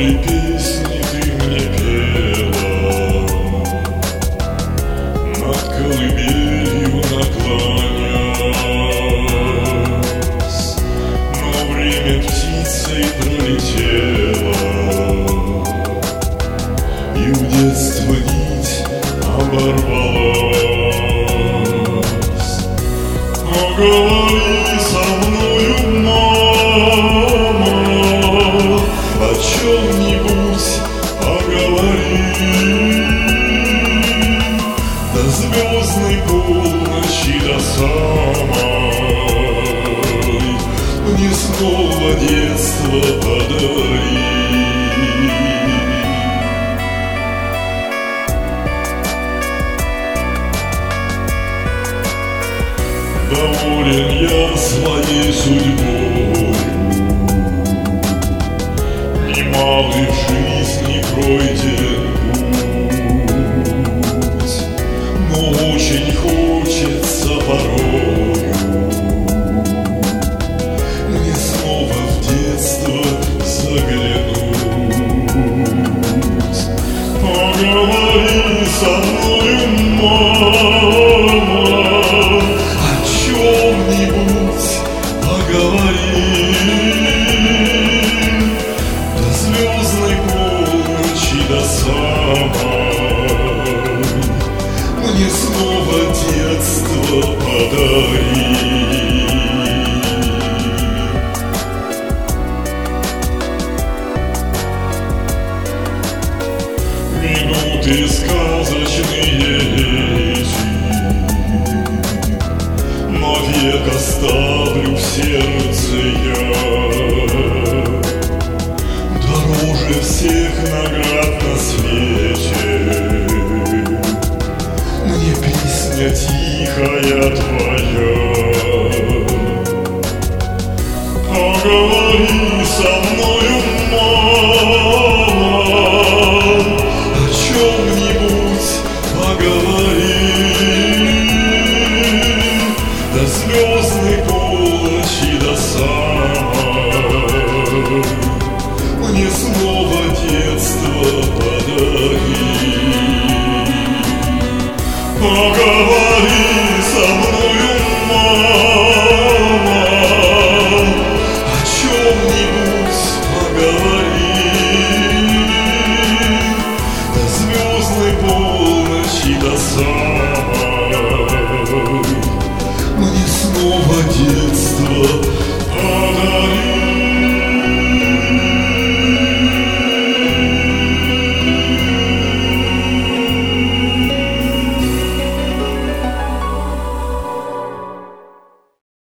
доброй песни ты мне пела, над колыбелью наклонясь, но время птицей пролетело, и в детство нить оборвалась. Поговори со мною, мама, о чем-нибудь поговори. До звездной полночи, до самой, мне снова детство подари. Доволен я своей судьбой, немалый в жизни пройден путь, но очень хочется порою мне снова в детство заглянуть. Поговори со мною, мама, чем-нибудь поговори. До звездной полночи, до самой, мне снова детство подари. Минуты сказочные эти навек оставлю в сердце я. Дороже всех наград на свете мне песня тихая твоя. Поговори со мною, мама, о чем-нибудь поговори. До звездной полночи, до самой, мне снова детство подари. Поговори со мною, мама, о чем-нибудь поговори. До звездной полночи, до самой, мне снова детство